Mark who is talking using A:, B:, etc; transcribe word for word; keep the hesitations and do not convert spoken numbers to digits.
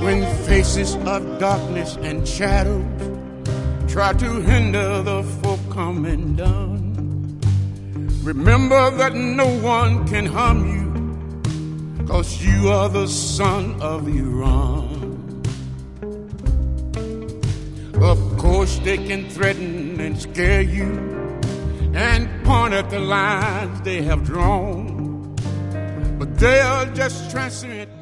A: when faces of darkness and shadows try to hinder the folk coming down. Remember that no one can harm you, 'cause you are the son of Iran. Of course they can threaten and scare you and point at the lines they have drawn, but they are just transient